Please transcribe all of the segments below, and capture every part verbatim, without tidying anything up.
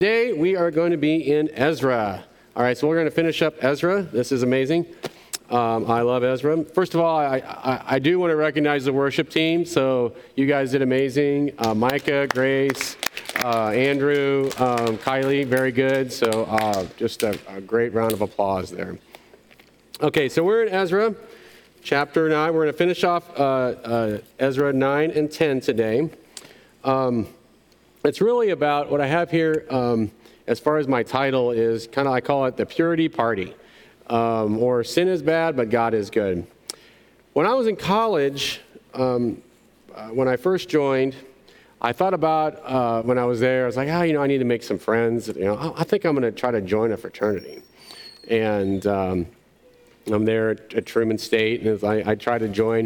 Today we are going to be in Ezra. All right, so we're going to finish up Ezra. This is amazing. Um, I love Ezra. First of all, I, I, I do want to recognize the worship team. So you guys did amazing. Uh, Micah, Grace, uh, Andrew, um, Kylie, very good. So uh, just a, a great round of applause there. Okay, so we're in Ezra, chapter nine. We're going to finish off uh, uh, Ezra nine and ten today. Um, It's really about what I have here, um, as far as my title is, kind of I call it the purity party, um, or sin is bad, but God is good. When I was in college, um, uh, when I first joined, I thought about, uh, when I was there, I was like, oh, you know, I need to make some friends. You know, I, I think I'm going to try to join a fraternity. And um, I'm there at, at Truman State, and I, I tried to join.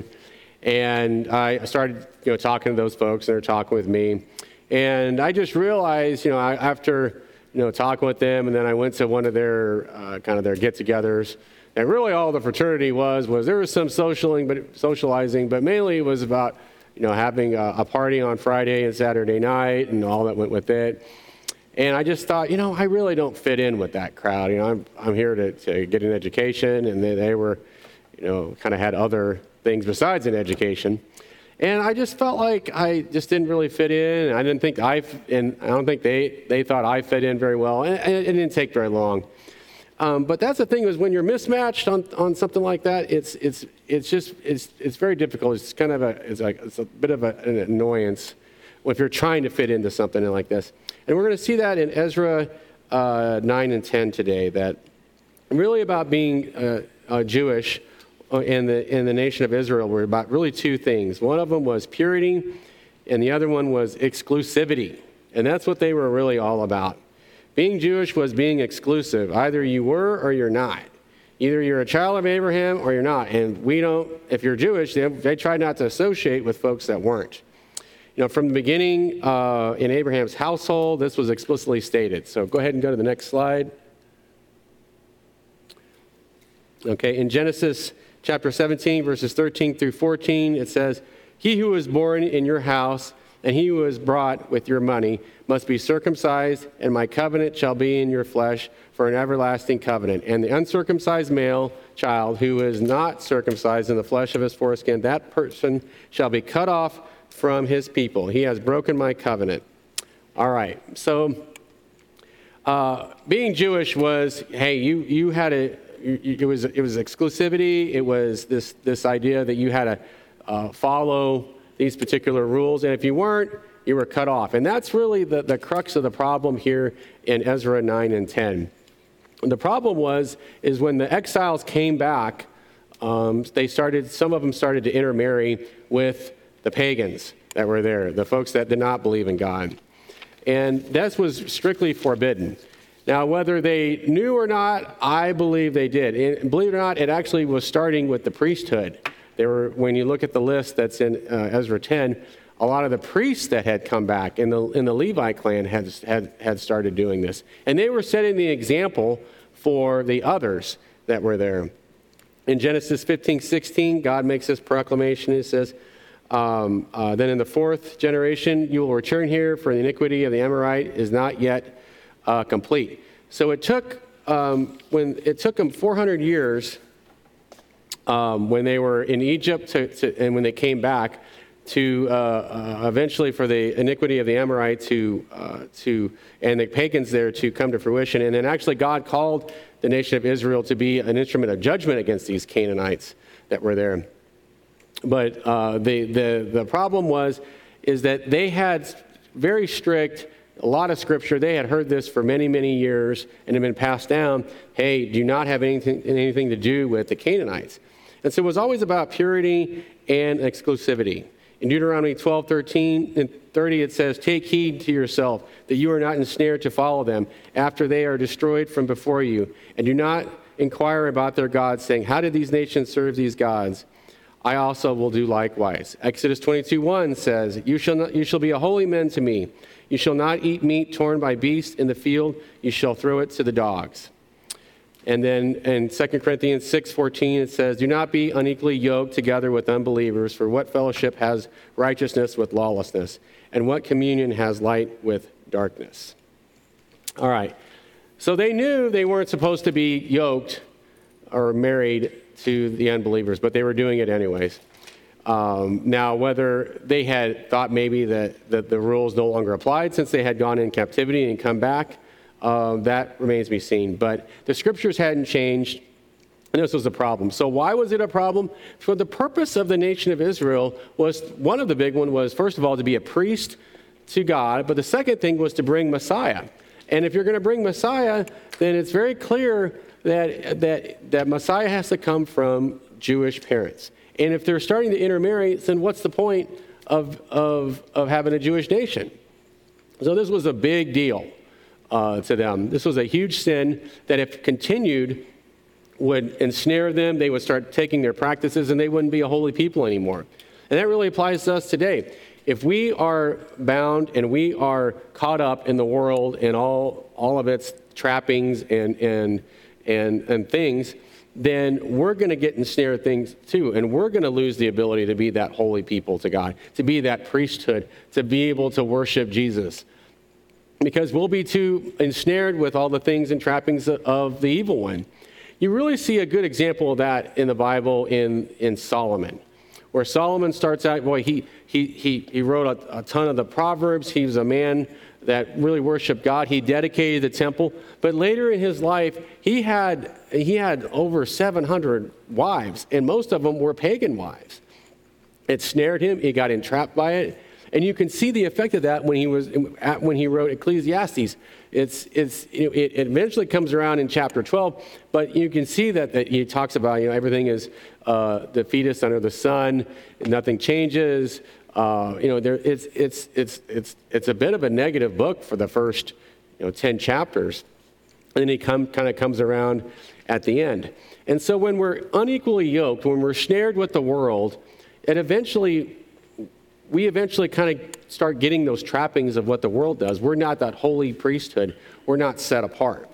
And I started, you know, talking to those folks, and they're talking with me. And I just realized, you know, I, after, you know, talking with them, and then I went to one of their, uh, kind of their get-togethers, and really all the fraternity was, was there was some socialing, but socializing, but mainly it was about, you know, having a, a party on Friday and Saturday night and all that went with it. And I just thought, you know, I really don't fit in with that crowd. You know, I'm, I'm here to, to get an education, and they, they were, you know, kind of had other things besides an education. And I just felt like I just didn't really fit in. I didn't think I, and I don't think they, they thought I fit in very well. And it didn't take very long. Um, but that's the thing, is when you're mismatched on, on something like that, it's it's it's just it's it's very difficult. It's kind of a it's like it's a bit of a, an annoyance if you're trying to fit into something like this. And we're going to see that in Ezra uh, nine and ten today. That really about being uh, uh, Jewish. In the in the nation of Israel were about really two things. One of them was purity, and the other one was exclusivity. And that's what they were really all about. Being Jewish was being exclusive. Either you were or you're not. Either you're a child of Abraham or you're not. And we don't, if you're Jewish, they, they try not to associate with folks that weren't. You know, from the beginning uh, in Abraham's household, this was explicitly stated. So go ahead and go to the next slide. Okay, in Genesis chapter seventeen, verses thirteen through fourteen, it says, "He who is born in your house and he who is brought with your money must be circumcised, and my covenant shall be in your flesh for an everlasting covenant. And the uncircumcised male child who is not circumcised in the flesh of his foreskin, that person shall be cut off from his people. He has broken my covenant." All right, so uh, being Jewish was, hey, you you had a It was it was exclusivity. It was this this idea that you had to uh, follow these particular rules, and if you weren't, you were cut off. And that's really the, the crux of the problem here in Ezra nine and ten. And the problem was is when the exiles came back, um, they started. Some of them started to intermarry with the pagans that were there, the folks that did not believe in God, and that was strictly forbidden. Now, whether they knew or not, I believe they did. And believe it or not, it actually was starting with the priesthood. There were, when you look at the list that's in uh, Ezra ten, a lot of the priests that had come back in the in the Levi clan had, had had started doing this, and they were setting the example for the others that were there. In Genesis fifteen sixteen, God makes this proclamation. It says, um, uh, "Then in the fourth generation you will return here, for the iniquity of the Amorite is not yet Uh, complete." So it took um, when it took them four hundred years um, when they were in Egypt to, to, and when they came back to uh, uh, eventually for the iniquity of the Amorite to uh, to and the pagans there to come to fruition. And then actually God called the nation of Israel to be an instrument of judgment against these Canaanites that were there. But uh, the the the problem was is that they had very strict. A lot of scripture, they had heard this for many, many years and had been passed down. Hey, do not have anything, anything to do with the Canaanites. And so it was always about purity and exclusivity. In Deuteronomy twelve, thirteen, and thirty, it says, "Take heed to yourself that you are not ensnared to follow them after they are destroyed from before you. And do not inquire about their gods, saying, how did these nations serve these gods? I also will do likewise." Exodus twenty-two, one says, you shall, not, you shall be a holy men to me. You shall not eat meat torn by beasts in the field. You shall throw it to the dogs. And then in Second Corinthians six fourteen, it says, "Do not be unequally yoked together with unbelievers, for what fellowship has righteousness with lawlessness? And what communion has light with darkness?" All right. So they knew they weren't supposed to be yoked or married to the unbelievers, but they were doing it anyways. Um, now, whether they had thought maybe that, that the rules no longer applied since they had gone in captivity and come back, uh, that remains to be seen. But the scriptures hadn't changed, and this was the problem. So why was it a problem? For the purpose of the nation of Israel was, one of the big one was, first of all, to be a priest to God, but the second thing was to bring Messiah. And if you're going to bring Messiah, then it's very clear that, that, that Messiah has to come from Jewish parents. And if they're starting to intermarry, then what's the point of, of, of having a Jewish nation? So this was a big deal uh, to them. This was a huge sin that if continued would ensnare them. They would start taking their practices and they wouldn't be a holy people anymore. And that really applies to us today. If we are bound and we are caught up in the world and all, all of its trappings and, and, and, and things, then we're going to get ensnared things too. And we're going to lose the ability to be that holy people to God, to be that priesthood, to be able to worship Jesus. Because we'll be too ensnared with all the things and trappings of the evil one. You really see a good example of that in the Bible in, in Solomon, where Solomon starts out, boy, he, he, he, he wrote a, a ton of the Proverbs. He was a man that really worshiped God. He dedicated the temple. But later in his life, he had he had over seven hundred wives, and most of them were pagan wives. It snared him. He got entrapped by it. And you can see the effect of that when he was when he wrote Ecclesiastes. It's it's it eventually comes around in chapter twelve, but you can see that, that he talks about, you know, everything is uh, the fetus under the sun, nothing changes. Uh, you know, there it's it's it's it's it's a bit of a negative book for the first, you know, ten chapters, and then he come kind of comes around at the end. And so when we're unequally yoked, when we're snared with the world, it eventually we eventually kind of start getting those trappings of what the world does. We're not that holy priesthood. We're not set apart.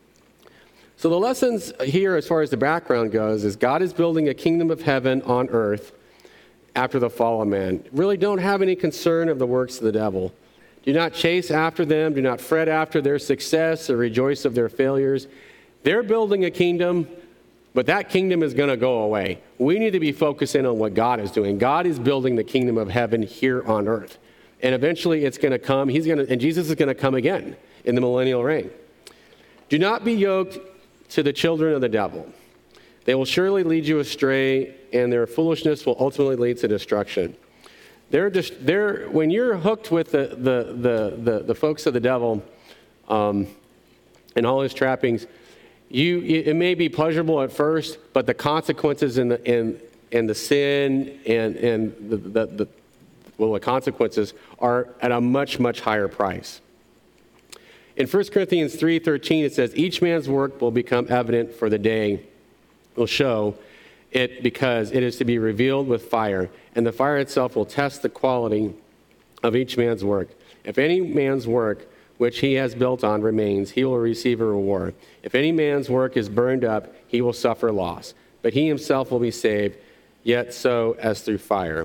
So the lessons here, as far as the background goes, is God is building a kingdom of heaven on earth after the fall of man. Really don't have any concern of the works of the devil. Do not chase after them. Do not fret after their success or rejoice of their failures. They're building a kingdom, but that kingdom is going to go away. We need to be focusing on what God is doing. God is building the kingdom of heaven here on earth. And eventually it's going to come. He's going to, and Jesus is going to come again in the millennial reign. Do not be yoked to the children of the devil. They will surely lead you astray, and their foolishness will ultimately lead to destruction. They're just, they're, when you're hooked with the, the, the, the, the folks of the devil um, and all his trappings, You, it may be pleasurable at first, but the consequences and the and and the sin and and the, the, the well the consequences are at a much much higher price. In First Corinthians three thirteen, it says, "Each man's work will become evident, for the day will show it, because it is to be revealed with fire, and the fire itself will test the quality of each man's work. If any man's work which he has built on remains, he will receive a reward. If any man's work is burned up, he will suffer loss, but he himself will be saved, yet so as through fire."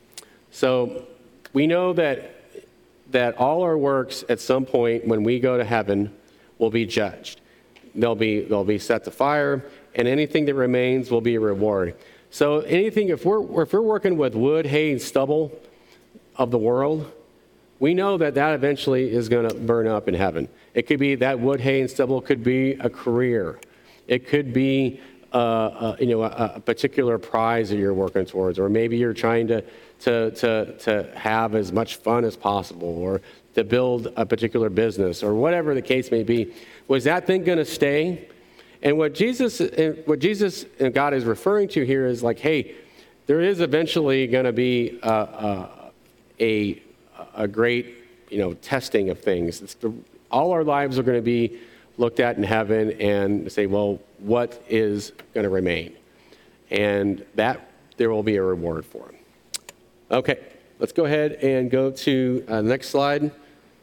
So we know that that all our works at some point when we go to heaven will be judged. They'll be they'll be set to fire, and anything that remains will be a reward. So anything, if we're if we're working with wood, hay, and stubble of the world, we know that that eventually is going to burn up in heaven. It could be that wood, hay, and stubble could be a career. It could be, uh, uh, you know, a, a particular prize that you're working towards, or maybe you're trying to, to, to, to have as much fun as possible, or to build a particular business, or whatever the case may be. Was that thing going to stay? And what Jesus, what Jesus and God is referring to here is like, hey, there is eventually going to be a, a, a a great, you know, testing of things. It's the, all our lives are going to be looked at in heaven and say, well, what is going to remain? And that there will be a reward for them. Okay, let's go ahead and go to uh, the next slide.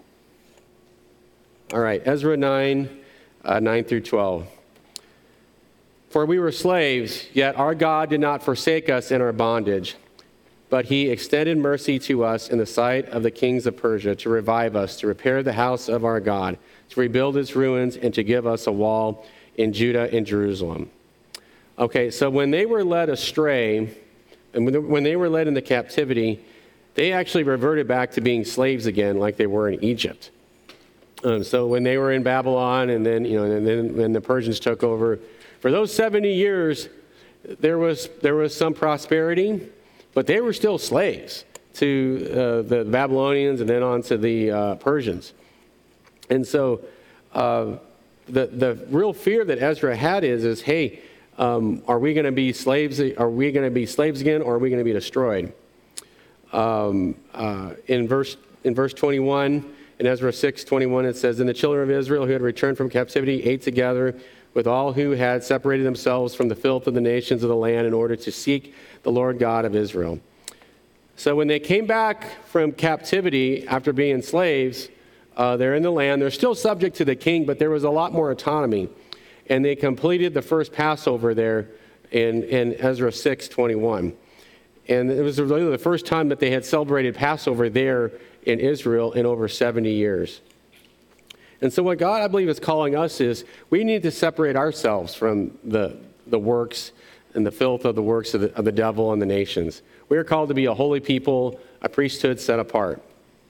All right, Ezra nine, uh, nine through twelve. "For we were slaves, yet our God did not forsake us in our bondage. But he extended mercy to us in the sight of the kings of Persia to revive us, to repair the house of our God, to rebuild its ruins, and to give us a wall in Judah and Jerusalem. Okay, so when they were led astray, and when they were led into captivity, they actually reverted back to being slaves again like they were in Egypt. Um, so when they were in Babylon, and then, you know, and then when the Persians took over, for those seventy years, there was there was some prosperity, but they were still slaves to uh, the Babylonians and then on to the uh, Persians. And so uh, the the real fear that Ezra had is, is hey, um, are we going to be slaves? Are we going to be slaves again, or are we going to be destroyed? Um, uh, in verse in verse twenty-one, in Ezra six twenty-one, it says, "And the children of Israel who had returned from captivity ate together with all who had separated themselves from the filth of the nations of the land in order to seek the Lord God of Israel." So when they came back from captivity after being slaves, uh, they're in the land. They're still subject to the king, but there was a lot more autonomy. And they completed the first Passover there in, in Ezra six twenty-one. And it was really the first time that they had celebrated Passover there in Israel in over seventy years. And so what God, I believe, is calling us is we need to separate ourselves from the, the works and the filth of the works of the, of the devil and the nations. We are called to be a holy people, a priesthood set apart.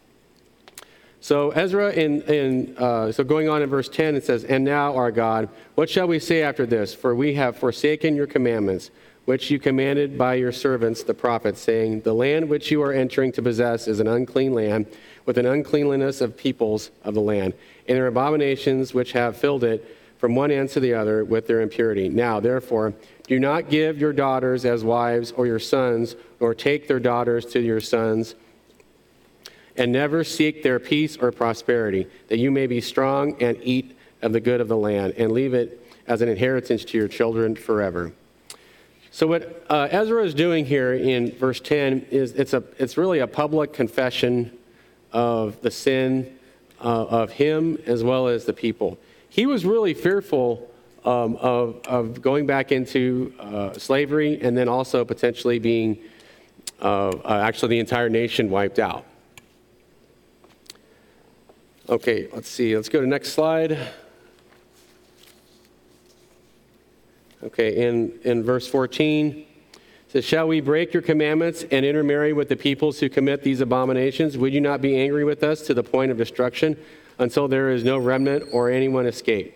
So Ezra, in, in uh, so going on in verse ten, it says, "And now, our God, what shall we say after this? For we have forsaken your commandments, which you commanded by your servants, the prophets, saying, the land which you are entering to possess is an unclean land, with an uncleanliness of peoples of the land, and their abominations which have filled it from one end to the other with their impurity. Now, therefore, do not give your daughters as wives or your sons, nor take their daughters to your sons, and never seek their peace or prosperity, that you may be strong and eat of the good of the land, and leave it as an inheritance to your children forever." So what uh, Ezra is doing here in verse ten is it's a it's really a public confession of the sin uh, of him as well as the people. He was really fearful um, of of going back into uh, slavery and then also potentially being uh, uh, actually the entire nation wiped out. Okay, let's see. Let's go to the next slide. Okay, in, in verse fourteen, it says, "Shall we break your commandments and intermarry with the peoples who commit these abominations? Would you not be angry with us to the point of destruction until there is no remnant or anyone escape?"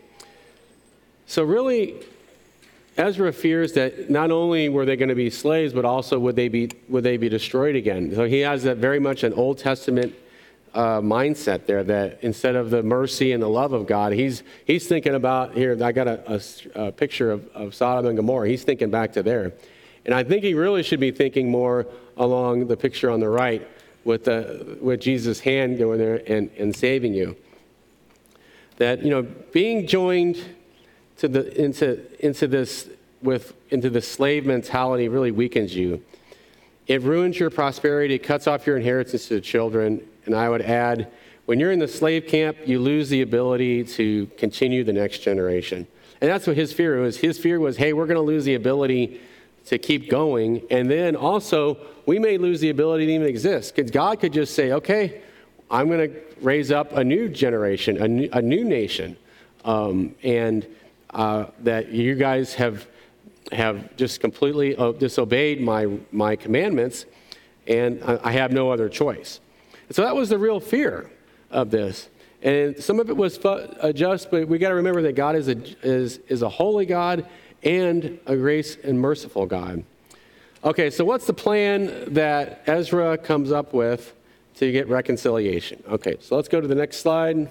So really, Ezra fears that not only were they going to be slaves, but also would they be would they be destroyed again. So he has that very much an Old Testament Uh, mindset there, that instead of the mercy and the love of God, he's he's thinking about, here, I got a, a, a picture of, of Sodom and Gomorrah. He's thinking back to there. And I think he really should be thinking more along the picture on the right with the with Jesus' hand going there and, and saving you. That, you know, being joined to the into into this with into the slave mentality really weakens you. It ruins your prosperity, it cuts off your inheritance to the children. And I would add, when you're in the slave camp, you lose the ability to continue the next generation. And that's what his fear was. His fear was, hey, we're going to lose the ability to keep going. And then also, we may lose the ability to even exist. Because God could just say, okay, I'm going to raise up a new generation, a new, a new nation. Um, and uh, that you guys have have just completely disobeyed my, my commandments, and I have no other choice. So that was the real fear of this. And some of it was just, but we got to remember that God is a, is, is a holy God and a grace and merciful God. Okay, so what's the plan that Ezra comes up with to get reconciliation? Okay, so let's go to the next slide.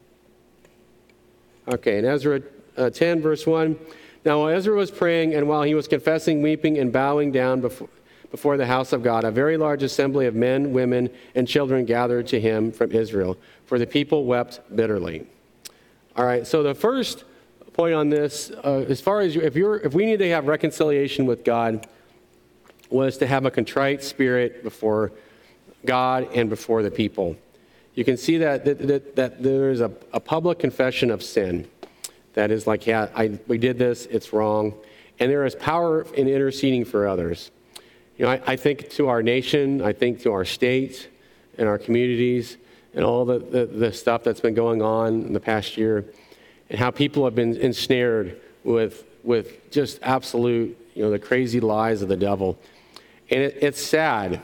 Okay, in Ezra uh, ten, verse one, "Now while Ezra was praying and while he was confessing, weeping, and bowing down before, before the house of God, a very large assembly of men, women, and children gathered to him from Israel, for the people wept bitterly." All right, so the first point on this, uh, as far as you, if you're, if we need to have reconciliation with God, was to have a contrite spirit before God and before the people. You can see that that, that, that there is a, a public confession of sin. That is like, yeah, I, we did this, it's wrong. And there is power in interceding for others. You know, I, I think to our nation, I think to our state and our communities and all the, the, the stuff that's been going on in the past year, and how people have been ensnared with, with just absolute, you know, the crazy lies of the devil. And it, it's sad,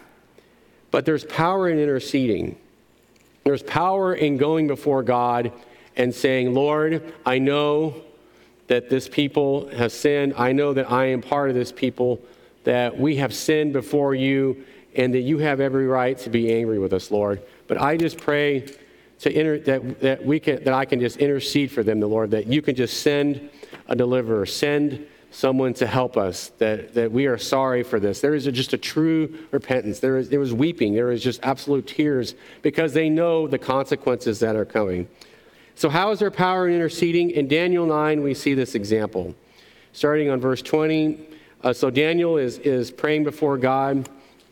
but there's power in interceding. There's power in going before God and saying, Lord, I know that this people has sinned. I know that I am part of this people, that we have sinned before you, and that you have every right to be angry with us, Lord. But I just pray to inter- that, that, we can, that I can just intercede for them, the Lord, that you can just send a deliverer, send someone to help us, that, that we are sorry for this. There is a, just a true repentance. There is, there was weeping. There is just absolute tears because they know the consequences that are coming. So how is there power in interceding? In Daniel nine, we see this example. Starting on verse twenty, uh, so Daniel is, is praying before God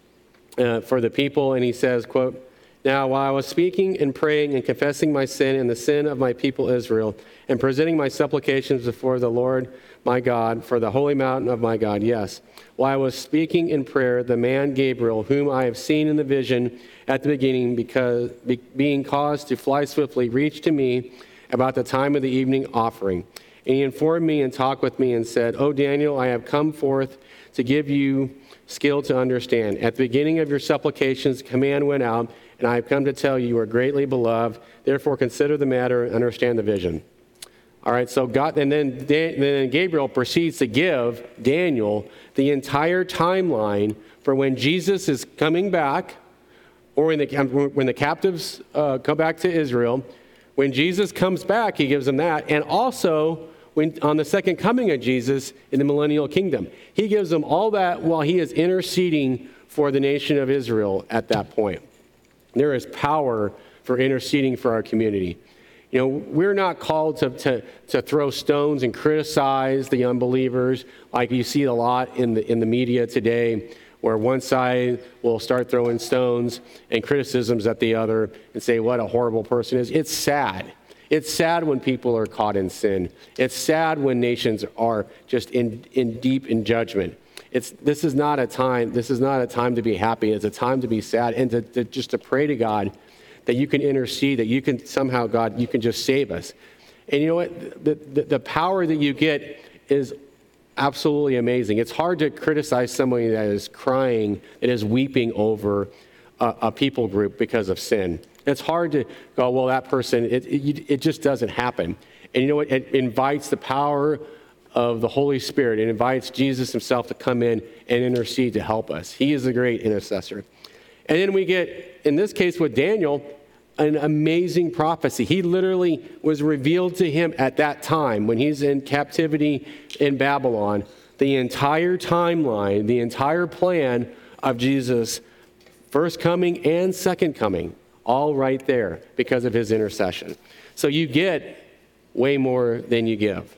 uh, for the people, and he says, quote, "Now while I was speaking and praying and confessing my sin and the sin of my people Israel, and presenting my supplications before the Lord my God for the holy mountain of my God, yes, while I was speaking in prayer, the man Gabriel, whom I have seen in the vision at the beginning, because be, being caused to fly swiftly, reached to me about the time of the evening offering. And he informed me and talked with me and said, O Daniel, I have come forth to give you skill to understand. At the beginning of your supplications, command went out, and I have come to tell you you are greatly beloved. Therefore, consider the matter and understand the vision." All right, so God, and then, then Gabriel proceeds to give Daniel the entire timeline for when Jesus is coming back, or when the, when the captives uh, come back to Israel. When Jesus comes back, he gives them that, and also when on the second coming of Jesus in the millennial kingdom. He gives them all that while he is interceding for the nation of Israel at that point. There is power for interceding for our community. You know, we're not called to, to, to throw stones and criticize the unbelievers like you see a lot in the, in the media today, where one side will start throwing stones and criticisms at the other and say what a horrible person is. It's sad. It's sad when people are caught in sin. It's sad when nations are just in, in deep in judgment. It's, this is not a time, this is not a time to be happy. It's a time to be sad and to, to just to pray to God that you can intercede, that you can somehow, God, you can just save us. And you know what? The, the, the power that you get is absolutely amazing. It's hard to criticize somebody that is crying, that is weeping over a, a people group because of sin. It's hard to go, well, that person, it, it, it just doesn't happen. And you know what? It invites the power of the Holy Spirit. It invites Jesus himself to come in and intercede to help us. He is a great intercessor. And then we get, in this case with Daniel, an amazing prophecy. He literally was revealed to him at that time when he's in captivity in Babylon. The entire timeline, the entire plan of Jesus' first coming and second coming, all right there because of his intercession. So you get way more than you give.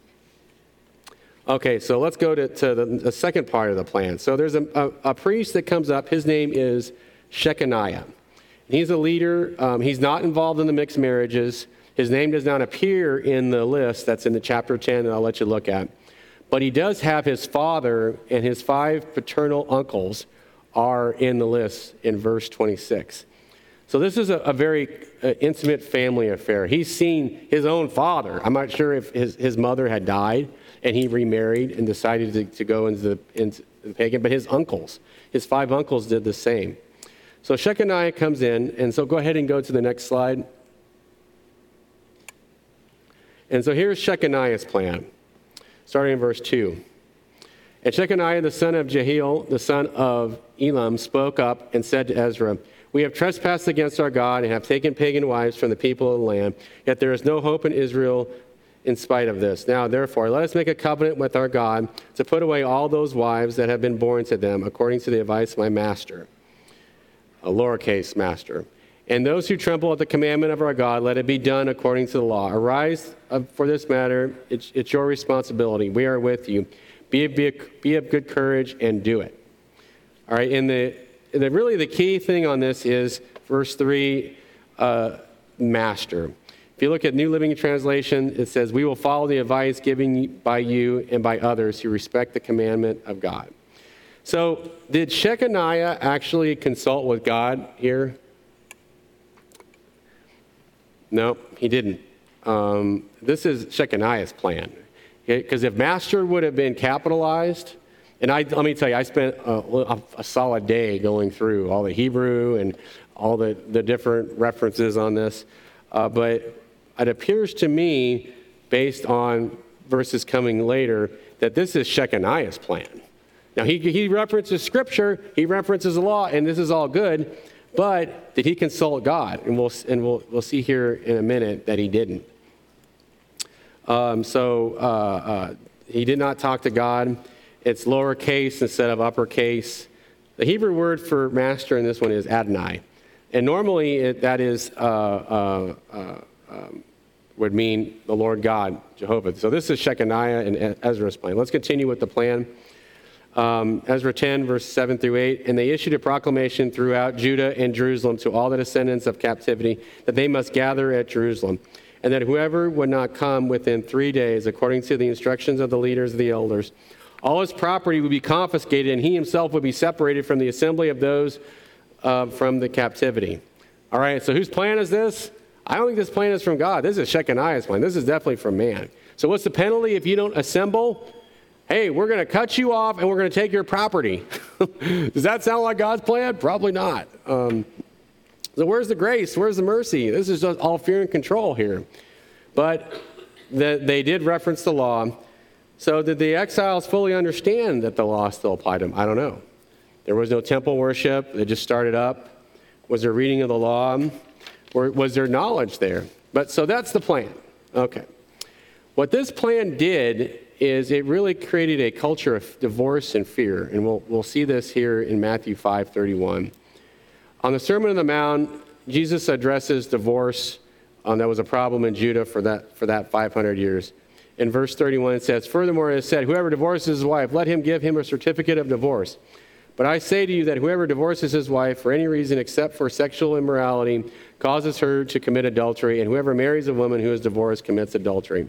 Okay, so let's go to, to the, the second part of the plan. So there's a, a, a priest that comes up. His name is Shechaniah. He's a leader. Um, he's not involved in the mixed marriages. His name does not appear in the list that's in the chapter ten that I'll let you look at. But he does have his father and his five paternal uncles are in the list in verse twenty-six. So this is a, a very uh, intimate family affair. He's seen his own father. I'm not sure if his, his mother had died and he remarried and decided to, to go into the, into the pagan, but his uncles, his five uncles did the same. So Shechaniah comes in, and so go ahead and go to the next slide. And so here's Shechaniah's plan, starting in verse two. And Shechaniah, the son of Jehiel, the son of Elam, spoke up and said to Ezra, "We have trespassed against our God and have taken pagan wives from the people of the land, yet there is no hope in Israel in spite of this. Now, therefore, let us make a covenant with our God to put away all those wives that have been born to them, according to the advice of my master," a lowercase master. "And those who tremble at the commandment of our God, let it be done according to the law. Arise for this matter. It's, it's your responsibility. We are with you. Be, be, be of good courage and do it." All right, and the, the really the key thing on this is verse three, uh, master. If you look at New Living Translation, it says, "We will follow the advice given by you and by others who respect the commandment of God." So did Shechaniah actually consult with God here? No, he didn't. Um, this is Shechaniah's plan. Because if master would have been capitalized, and I, let me tell you, I spent a, a solid day going through all the Hebrew and all the, the different references on this. Uh, but it appears to me, based on verses coming later, that this is Shechaniah's plan. Now, he, he references Scripture, he references the law, and this is all good, but did he consult God? And we'll, and we'll, we'll see here in a minute that he didn't. Um, so uh, uh, he did not talk to God. It's lowercase instead of uppercase. The Hebrew word for master in this one is Adonai. And normally it, that is uh, uh, uh, um, would mean the Lord God, Jehovah. So this is Shechaniah and Ezra's plan. Let's continue with the plan. Um, Ezra ten, verse seven through eight. And they issued a proclamation throughout Judah and Jerusalem to all the descendants of captivity that they must gather at Jerusalem, and that whoever would not come within three days, according to the instructions of the leaders of the elders, all his property would be confiscated, and he himself would be separated from the assembly of those uh, from the captivity. All right, so whose plan is this? I don't think this plan is from God. This is Shechaniah's plan. This is definitely from man. So what's the penalty if you don't assemble? Hey, we're going to cut you off, and we're going to take your property. Does that sound like God's plan? Probably not. Um, so where's the grace? Where's the mercy? This is just all fear and control here. But the, they did reference the law. So did the exiles fully understand that the law still applied to them? I don't know. There was no temple worship. They just started up. Was there reading of the law? Or was there knowledge there? But so that's the plan. Okay. What this plan did is it really created a culture of divorce and fear. And we'll, we'll see this here in Matthew five thirty-one. On the Sermon on the Mount, Jesus addresses divorce. Um, that was a problem in Judah for that, for that five hundred years. In verse thirty-one, it says, "Furthermore, it is said, whoever divorces his wife, let him give him a certificate of divorce. But I say to you that whoever divorces his wife for any reason except for sexual immorality causes her to commit adultery, and whoever marries a woman who is divorced commits adultery."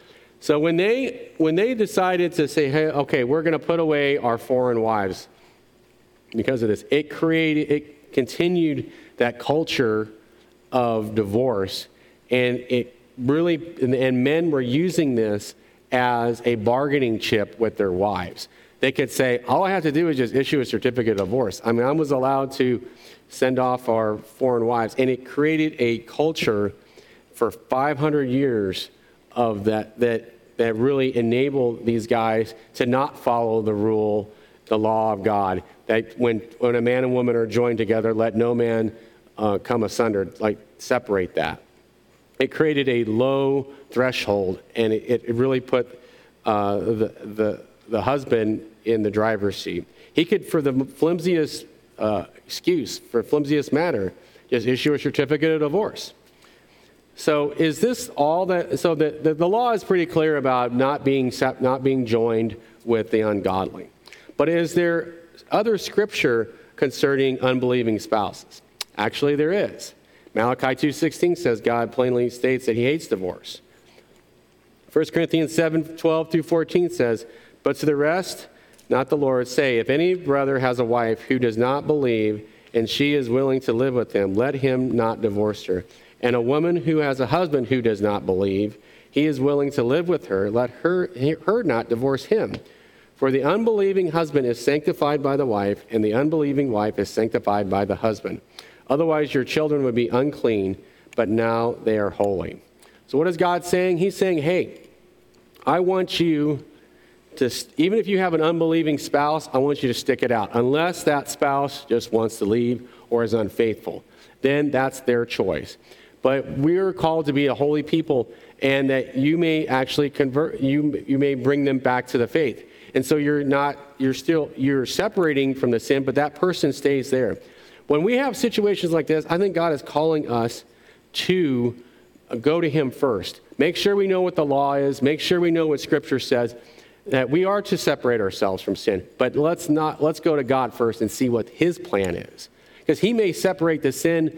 So when they when they decided to say, hey, okay, we're going to put away our foreign wives because of this, it created, it continued that culture of divorce, and it really, and, and men were using this as a bargaining chip with their wives. They could say, all I have to do is just issue a certificate of divorce. I mean, I was allowed to send off our foreign wives, and it created a culture for five hundred years of that, that, that really enabled these guys to not follow the rule, the law of God, that when, when a man and woman are joined together, let no man uh, come asunder, like separate that. It created a low threshold, and it, it really put uh, the, the, the husband in the driver's seat. He could, for the flimsiest uh, excuse, for flimsiest matter, just issue a certificate of divorce. So is this all that, so the, the, the law is pretty clear about not being, not being joined with the ungodly. But is there other scripture concerning unbelieving spouses? Actually, there is. Malachi two sixteen says God plainly states that he hates divorce. First Corinthians seven twelve through fourteen says, "But to the rest, not the Lord, say, if any brother has a wife who does not believe, and she is willing to live with him, let him not divorce her. And a woman who has a husband who does not believe, he is willing to live with her, let her, her not divorce him. For the unbelieving husband is sanctified by the wife, and the unbelieving wife is sanctified by the husband. Otherwise your children would be unclean, but now they are holy." So what is God saying? He's saying, hey, I want you to, even if you have an unbelieving spouse, I want you to stick it out. Unless that spouse just wants to leave or is unfaithful, then that's their choice. But we're called to be a holy people, and that you may actually convert, you, you may bring them back to the faith. And so you're not, you're still, you're separating from the sin, but that person stays there. When we have situations like this, I think God is calling us to go to him first. Make sure we know what the law is. Make sure we know what Scripture says, that we are to separate ourselves from sin. But let's not, let's go to God first and see what his plan is. Because he may separate the sin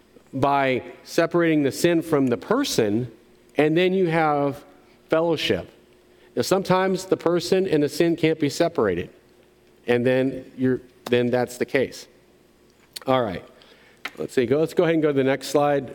by separating the sin from the person, and then you have fellowship. Now, sometimes the person and the sin can't be separated. and then you're then that's the case. All right. Let's see. Go, let's go ahead and go to the next slide.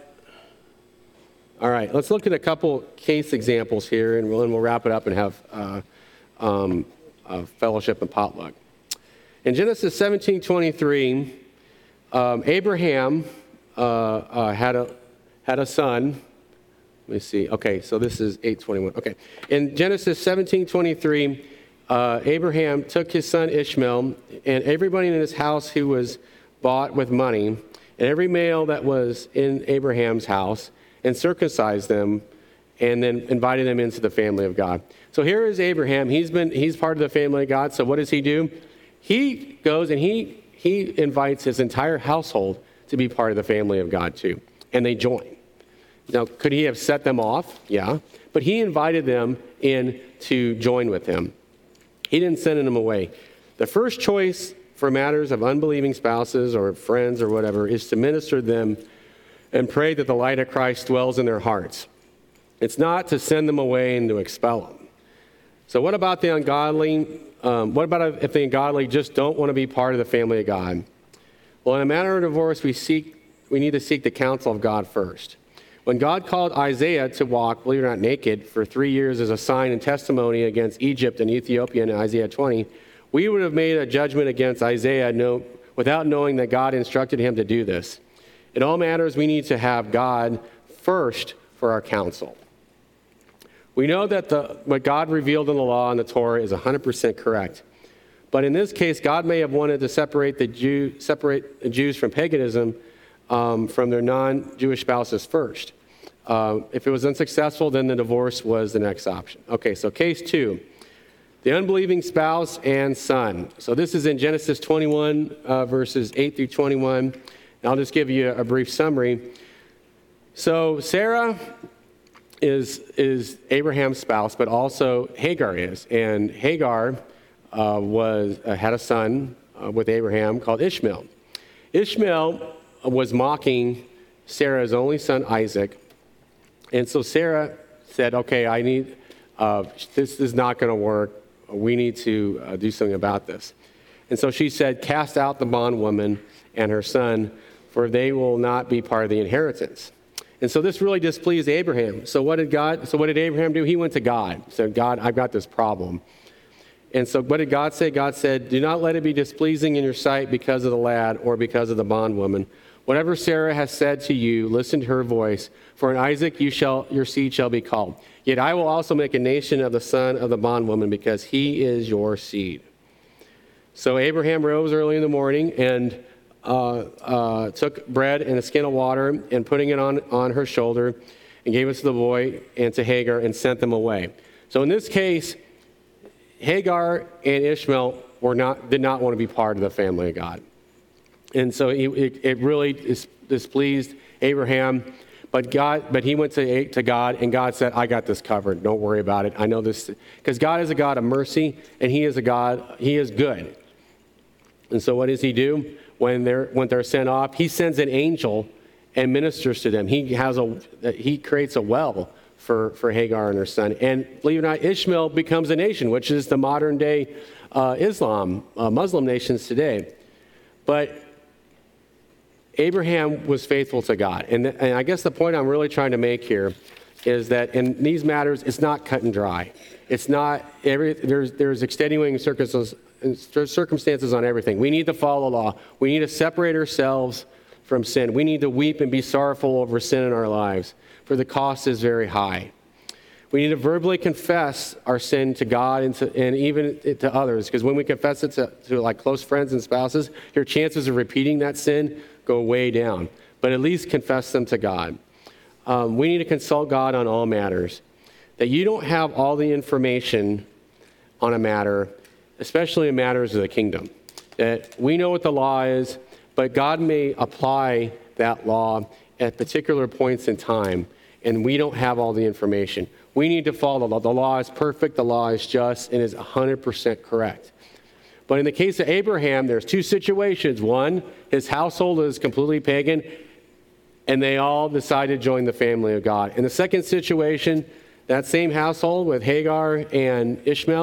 All right. Let's look at a couple case examples here, and we'll, and we'll wrap it up and have uh, um, uh, fellowship and potluck. In Genesis seventeen twenty-three, um, Abraham uh, uh, had a had a son. Let me see. Okay, so this is eight twenty-one. Okay. In Genesis seventeen twenty-three, uh, Abraham took his son Ishmael and everybody in his house who was bought with money, and every male that was in Abraham's house, and circumcised them, and then invited them into the family of God. So here is Abraham. He's been he's part of the family of God. So what does he do? He goes and he he invites his entire household to be part of the family of God too, and they join. Now, could he have set them off? Yeah. But he invited them in to join with him. He didn't send them away. The first choice for matters of unbelieving spouses or friends or whatever is to minister to them and pray that the light of Christ dwells in their hearts. It's not to send them away and to expel them. So what about the ungodly? Um, what about if the ungodly just don't want to be part of the family of God? Well, in a matter of divorce, we seek we need to seek the counsel of God first. When God called Isaiah to walk, believe it or not, naked for three years as a sign and testimony against Egypt and Ethiopia in Isaiah twenty, we would have made a judgment against Isaiah no, without knowing that God instructed him to do this. In all matters, we need to have God first for our counsel. We know that the, what God revealed in the law and the Torah is one hundred percent correct. But in this case, God may have wanted to separate the Jew, separate the Jews from paganism um, from their non-Jewish spouses first. Uh, if it was unsuccessful, then the divorce was the next option. Okay, so case two, the unbelieving spouse and son. So this is in Genesis twenty-one, uh, verses eight through twenty-one. And I'll just give you a brief summary. So Sarah is is Abraham's spouse, but also Hagar is. And Hagar uh, was uh, had a son uh, with Abraham called Ishmael. Ishmael was mocking Sarah's only son, Isaac. And so Sarah said, okay, I need, uh, this is not going to work. We need to uh, do something about this. And so she said, cast out the bondwoman and her son, for they will not be part of the inheritance. And so this really displeased Abraham. So what did God, so what did Abraham do? He went to God. He said, God, I've got this problem. And so what did God say? God said, do not let it be displeasing in your sight because of the lad or because of the bondwoman. Whatever Sarah has said to you, listen to her voice. For in Isaac you shall, your seed shall be called. Yet I will also make a nation of the son of the bondwoman, because he is your seed. So Abraham rose early in the morning and uh, uh, took bread and a skin of water and putting it on, on her shoulder and gave it to the boy and to Hagar and sent them away. So in this case, Hagar and Ishmael were not did not want to be part of the family of God. And so it, it, it really dis, displeased Abraham. But God, but he went to, to God, and God said, I got this covered. Don't worry about it. I know this. Because God is a God of mercy, and he is a God, he is good. And so what does he do? When they're, when they're sent off, he sends an angel and ministers to them. He has a, he creates a well for, for Hagar and her son. And believe it or not, Ishmael becomes a nation, which is the modern day uh, Islam, uh, Muslim nations today. But Abraham was faithful to God. And, th- and I guess the point I'm really trying to make here is that in these matters, it's not cut and dry. It's not, every, there's, there's extenuating circumstances, circumstances on everything. We need to follow the law. We need to separate ourselves from sin. We need to weep and be sorrowful over sin in our lives, for the cost is very high. We need to verbally confess our sin to God and, to, and even to others, because when we confess it to, to like close friends and spouses, your chances of repeating that sin go way down. But at least confess them to God. Um, we need to consult God on all matters. That you don't have all the information on a matter, especially in matters of the kingdom. That we know what the law is, but God may apply that law at particular points in time, and we don't have all the information. We need to follow the law. The law is perfect, the law is just, and is one hundred percent correct. But in the case of Abraham, there's two situations. One, his household is completely pagan, and they all decide to join the family of God. In the second situation, that same household with Hagar and Ishmael,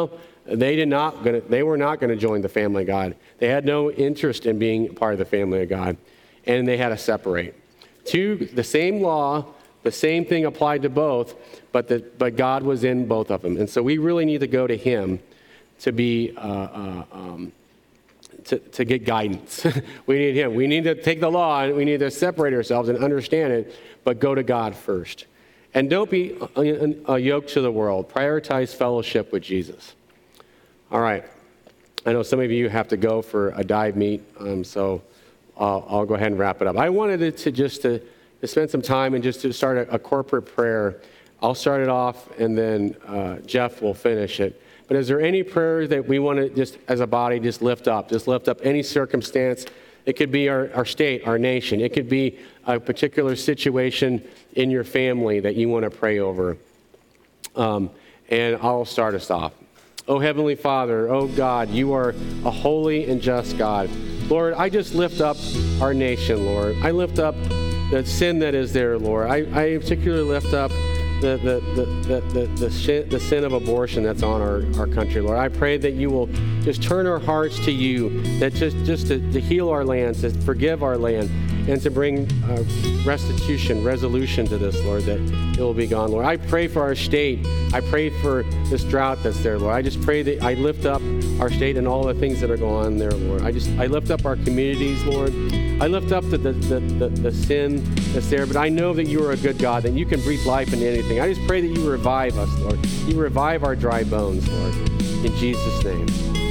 They did not gonna, they were not going to join the family of God. They had no interest in being part of the family of God, and they had to separate. Two, the same law, the same thing applied to both, but the, but God was in both of them, and so we really need to go to Him to be uh, uh, um, to, to get guidance. We need Him. We need to take the law and we need to separate ourselves and understand it, but go to God first. And don't be a, a yoke to the world. Prioritize fellowship with Jesus. All right. I know some of you have to go for a dive meet, um, so I'll, I'll go ahead and wrap it up. I wanted it to just to, to spend some time and just to start a, a corporate prayer. I'll start it off, and then uh, Jeff will finish it. But is there any prayer that we want to just, as a body, just lift up? Just lift up any circumstance. It could be our, our state, our nation. It could be a particular situation in your family that you want to pray over. Um, and I'll start us off. Oh, Heavenly Father, oh God, you are a holy and just God. Lord, I just lift up our nation, Lord. I lift up the sin that is there, Lord. I, I particularly lift up the the the the, the, the, sin, the sin of abortion that's on our, our country, Lord. I pray that you will just turn our hearts to you, that just, just to, to heal our land, to forgive our land, and to bring uh, restitution, resolution to this, Lord, that it will be gone, Lord. I pray for our state. I pray for this drought that's there, Lord. I just pray that I lift up our state and all the things that are going on there, Lord. I just, I lift up our communities, Lord. I lift up the, the, the, the, the sin that's there, but I know that you are a good God, that you can breathe life into anything. I just pray that you revive us, Lord. You revive our dry bones, Lord. In Jesus' name.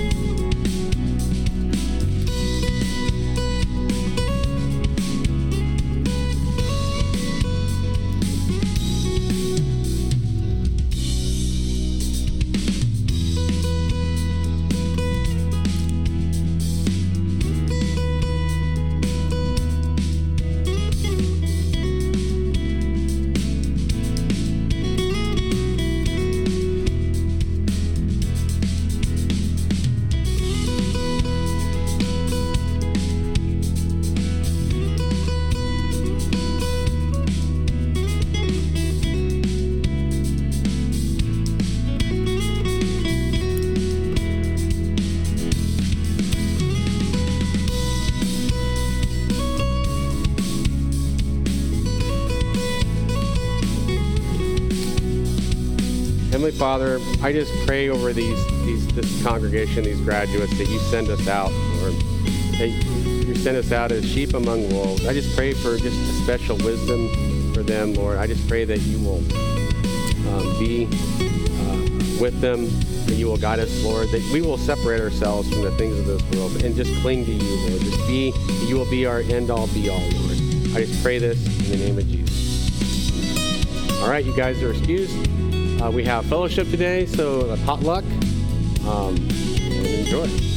Heavenly Father, I just pray over these, these this congregation, these graduates, that you send us out, Lord. That you send us out as sheep among wolves. I just pray for just a special wisdom for them, Lord. I just pray that you will um, be uh, with them, that you will guide us, Lord, that we will separate ourselves from the things of this world and just cling to you, Lord. Just be, you will be our end-all, be-all, Lord. I just pray this in the name of Jesus. All right, you guys are excused. Uh, we have fellowship today, so a potluck, um, and enjoy.